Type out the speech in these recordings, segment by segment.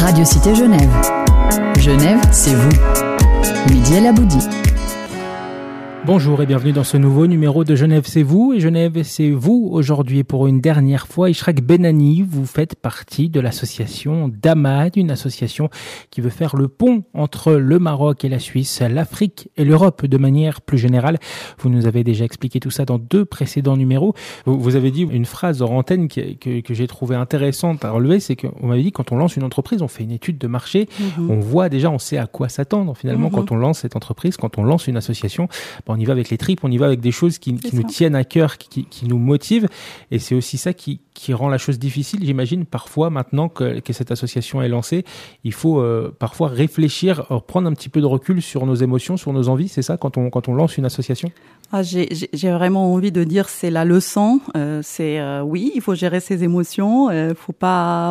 Radio Cité Genève. Genève, c'est vous. Mehdi El Aboudi. Bonjour et bienvenue dans ce nouveau numéro de Genève c'est vous. Et Genève c'est vous aujourd'hui pour une dernière fois. Ishraq Benani, vous faites partie de l'association DAMAD, une association qui veut faire le pont entre le Maroc et la Suisse, l'Afrique et l'Europe de manière plus générale. Vous nous avez déjà expliqué tout ça dans 2 précédents numéros. Vous avez dit une phrase hors antenne que j'ai trouvé intéressante à relever, c'est qu'on m'avait dit quand on lance une entreprise, on fait une étude de marché, on voit déjà, on sait à quoi s'attendre finalement quand on lance cette entreprise, quand on lance une association. On y va avec les tripes, on y va avec des choses qui nous tiennent à cœur, qui nous motivent. Et c'est aussi ça qui rend la chose difficile. J'imagine parfois, maintenant que cette association est lancée, il faut parfois réfléchir, prendre un petit peu de recul sur nos émotions, sur nos envies. C'est ça quand on lance une association? J'ai vraiment envie de dire c'est la leçon. Oui, il faut gérer ses émotions. Faut pas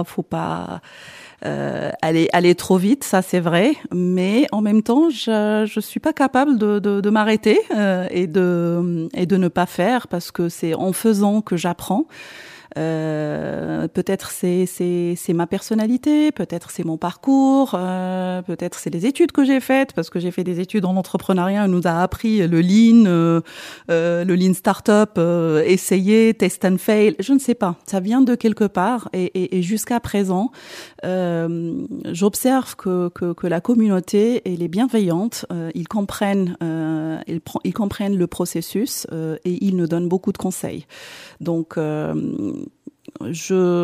aller trop vite, ça c'est vrai, mais en même temps je suis pas capable de m'arrêter et de ne pas faire, parce que c'est en faisant que j'apprends. Peut-être c'est ma personnalité, peut-être c'est mon parcours, peut-être c'est les études que j'ai faites, parce que j'ai fait des études en entrepreneuriat. On nous a appris le lean startup, essayer, test and fail, je ne sais pas, ça vient de quelque part, et jusqu'à présent j'observe que la communauté elle est bienveillante, ils comprennent le processus et ils nous donnent beaucoup de conseils. Donc il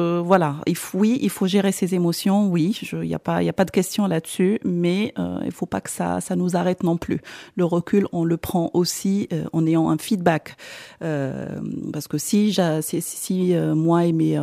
faut gérer ses émotions, oui, il y a pas de question là-dessus, mais il faut pas que ça nous arrête non plus. Le recul, on le prend aussi en ayant un feedback, parce que si moi et mes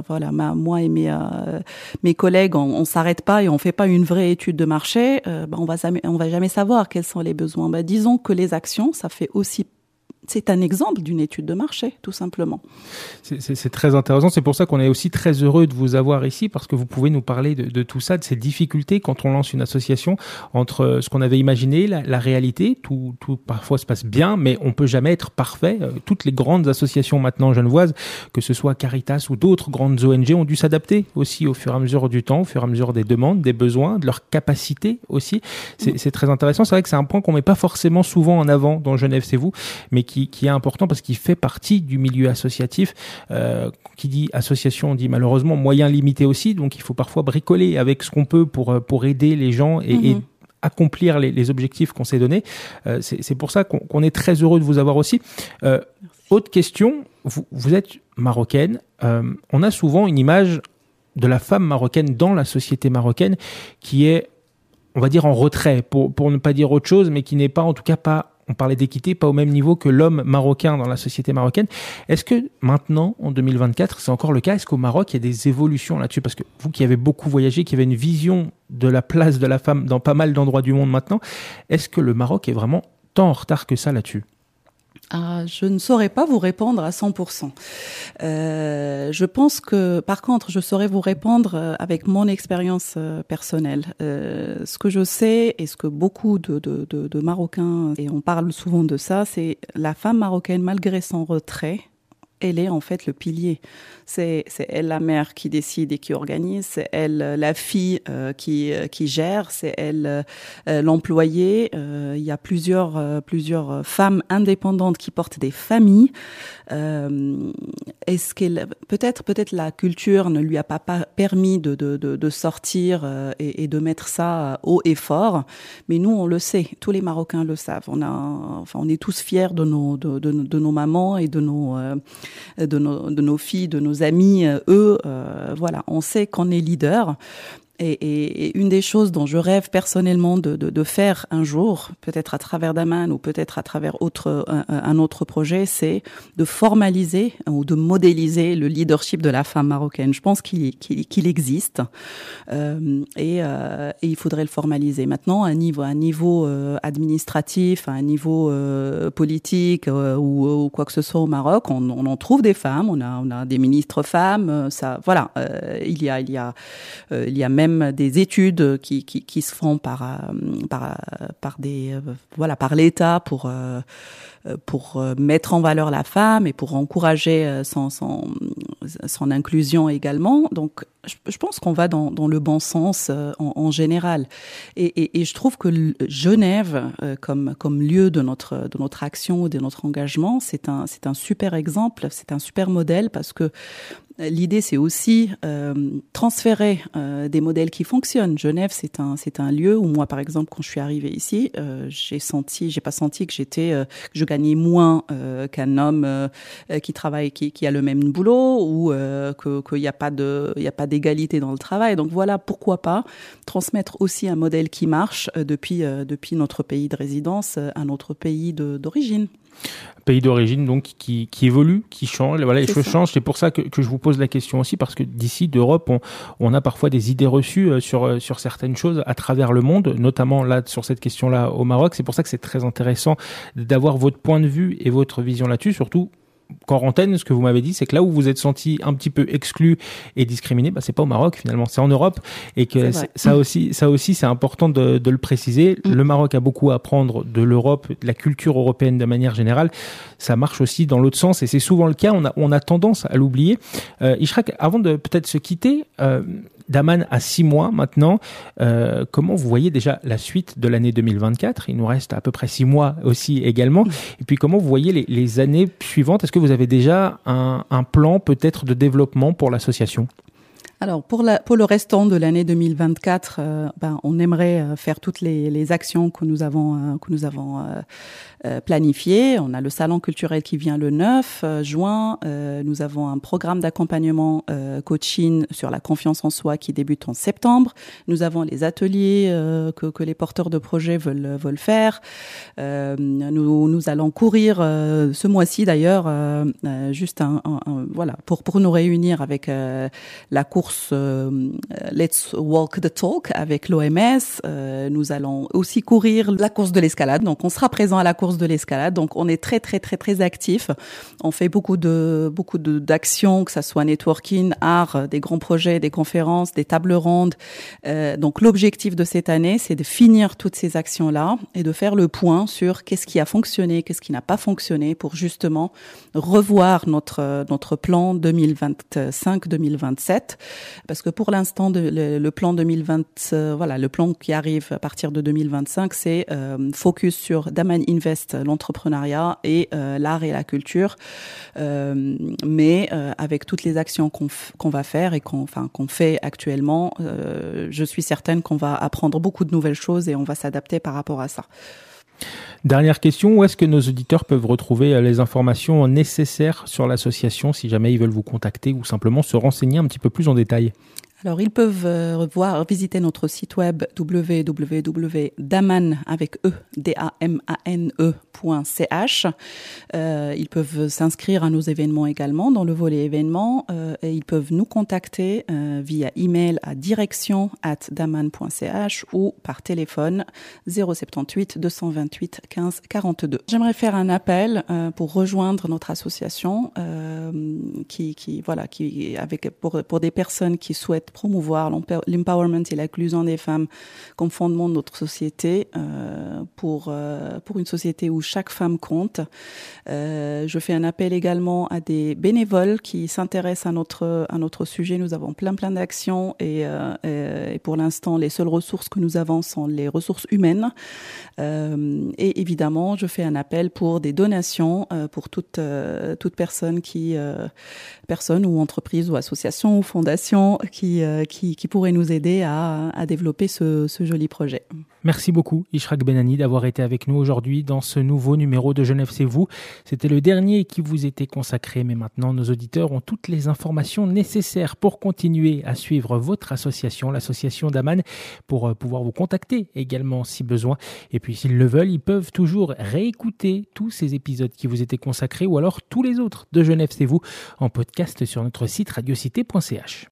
collègues on s'arrête pas et on fait pas une vraie étude de marché, on va jamais savoir quels sont les besoins. Disons que les actions, ça fait aussi, c'est un exemple d'une étude de marché, tout simplement. C'est très intéressant. C'est pour ça qu'on est aussi très heureux de vous avoir ici, parce que vous pouvez nous parler de tout ça, de ces difficultés quand on lance une association, entre ce qu'on avait imaginé, la réalité. Tout parfois se passe bien, mais on peut jamais être parfait. Toutes les grandes associations maintenant genevoises, que ce soit Caritas ou d'autres grandes ONG, ont dû s'adapter aussi au fur et à mesure du temps, au fur et à mesure des demandes, des besoins, de leur capacité aussi. C'est très intéressant. C'est vrai que c'est un point qu'on met pas forcément souvent en avant dans Genève c'est vous, mais qui est important parce qu'il fait partie du milieu associatif. Qui dit association, on dit malheureusement moyens limités aussi, donc il faut parfois bricoler avec ce qu'on peut pour aider les gens et accomplir les objectifs qu'on s'est donnés. C'est pour ça qu'on est très heureux de vous avoir aussi. Autre question, vous êtes marocaine. On a souvent une image de la femme marocaine dans la société marocaine qui est, on va dire, en retrait, pour ne pas dire autre chose, mais qui n'est pas, en tout cas pas, on parlait d'équité, pas au même niveau que l'homme marocain dans la société marocaine. Est-ce que maintenant, en 2024, c'est encore le cas? Est-ce qu'au Maroc, il y a des évolutions là-dessus? Parce que vous qui avez beaucoup voyagé, qui avez une vision de la place de la femme dans pas mal d'endroits du monde maintenant, est-ce que le Maroc est vraiment tant en retard que ça là-dessus? Je ne saurais pas vous répondre à 100%. Je pense que, par contre, je saurais vous répondre avec mon expérience personnelle. Ce que je sais et ce que beaucoup de Marocains, et on parle souvent de ça, c'est la femme marocaine, malgré son retrait, elle est en fait le pilier. C'est elle la mère qui décide et qui organise, c'est elle la fille qui gère, c'est elle l'employée. Il y a plusieurs femmes indépendantes qui portent des familles. Est-ce qu'elle peut-être la culture ne lui a pas permis de sortir et de mettre ça haut et fort, mais nous on le sait, tous les Marocains le savent. On est tous fiers de nos mamans et de nos filles, de nos amis, on sait qu'on est leader. Et une des choses dont je rêve personnellement de faire un jour, peut-être à travers Daman ou peut-être à travers un autre projet, c'est de formaliser ou de modéliser le leadership de la femme marocaine. Je pense qu'il existe et il faudrait le formaliser. Maintenant, à un niveau administratif, à un niveau politique ou quoi que ce soit au Maroc, on en trouve des femmes. On a des ministres femmes. Il y a même des études qui se font par l'État pour mettre en valeur la femme et pour encourager son inclusion également. Donc Je pense qu'on va dans le bon sens en général. Et je trouve que Genève, comme lieu de notre action, de notre engagement, c'est un super exemple, c'est un super modèle parce que l'idée, c'est aussi transférer des modèles qui fonctionnent. Genève, c'est un lieu où moi, par exemple, quand je suis arrivée ici, j'ai pas senti que je gagnais moins qu'un homme qui travaille, qui a le même boulot, ou qu'il n'y a pas d'égalité dans le travail. Donc voilà, pourquoi pas transmettre aussi un modèle qui marche depuis notre pays de résidence à notre pays d'origine. Pays d'origine donc qui évolue, qui change. Voilà, les choses changent. C'est pour ça que je vous pose la question aussi, parce que d'ici d'Europe, on a parfois des idées reçues sur certaines choses à travers le monde, notamment là sur cette question-là au Maroc. C'est pour ça que c'est très intéressant d'avoir votre point de vue et votre vision là-dessus, surtout. Quarantaine, ce que vous m'avez dit, c'est que là où vous êtes senti un petit peu exclu et discriminé, c'est pas au Maroc finalement, c'est en Europe, et que ça aussi c'est important de le préciser. Le Maroc a beaucoup à apprendre de l'Europe, de la culture européenne de manière générale. Ça marche aussi dans l'autre sens, et c'est souvent le cas. On a tendance à l'oublier. Ishraq, avant de peut-être se quitter, Daman a 6 mois maintenant. Comment vous voyez déjà la suite de l'année 2024 ? Il nous reste à peu près 6 mois aussi également. Et puis comment vous voyez les années suivantes ? Est-ce que vous avez déjà un plan peut-être de développement pour l'association ? Alors pour le restant de l'année 2024, on aimerait faire toutes les actions que nous avons planifiées. On a le salon culturel qui vient le 9 juin. Nous avons un programme d'accompagnement coaching sur la confiance en soi qui débute en septembre. Nous avons les ateliers que les porteurs de projets veulent faire. Nous allons courir ce mois-ci d'ailleurs, juste pour nous réunir avec la course Let's Walk the Talk avec l'OMS. Nous allons aussi courir la course de l'escalade. Donc, on sera présent à la course de l'escalade. Donc, on est très, très, très, très actifs. On fait beaucoup d'actions, que ça soit networking, art, des grands projets, des conférences, des tables rondes. Donc, l'objectif de cette année, c'est de finir toutes ces actions-là et de faire le point sur qu'est-ce qui a fonctionné, qu'est-ce qui n'a pas fonctionné pour justement revoir notre plan 2025-2027. Parce que pour l'instant, le plan 2020, le plan qui arrive à partir de 2025, c'est focus sur Daman Invest, l'entrepreneuriat et l'art et la culture, mais avec toutes les actions qu'on va faire et qu'on fait actuellement, je suis certaine qu'on va apprendre beaucoup de nouvelles choses et on va s'adapter par rapport à ça. Dernière question, où est-ce que nos auditeurs peuvent retrouver les informations nécessaires sur l'association si jamais ils veulent vous contacter ou simplement se renseigner un petit peu plus en détail ? Alors, ils peuvent visiter notre site web www.damane.ch. Ils peuvent s'inscrire à nos événements également dans le volet événements et ils peuvent nous contacter via email à direction@damane.ch ou par téléphone 078 228 15 42. J'aimerais faire un appel pour rejoindre notre association pour des personnes qui souhaitent promouvoir l'empowerment et l'inclusion des femmes comme fondement de notre société pour une société où chaque femme compte. Je fais un appel également à des bénévoles qui s'intéressent à notre sujet. Nous avons plein d'actions et pour l'instant, les seules ressources que nous avons sont les ressources humaines. Et évidemment, je fais un appel pour des donations pour toute personne personne ou entreprise ou association ou fondation qui pourrait nous aider à développer ce joli projet. Merci beaucoup Ishraq Benani d'avoir été avec nous aujourd'hui dans ce nouveau numéro de Genève c'est vous. C'était le dernier qui vous était consacré, mais maintenant nos auditeurs ont toutes les informations nécessaires pour continuer à suivre votre association, l'association Daman, pour pouvoir vous contacter également si besoin. Et puis s'ils le veulent, ils peuvent toujours réécouter tous ces épisodes qui vous étaient consacrés ou alors tous les autres de Genève c'est vous en podcast sur notre site radiocité.ch.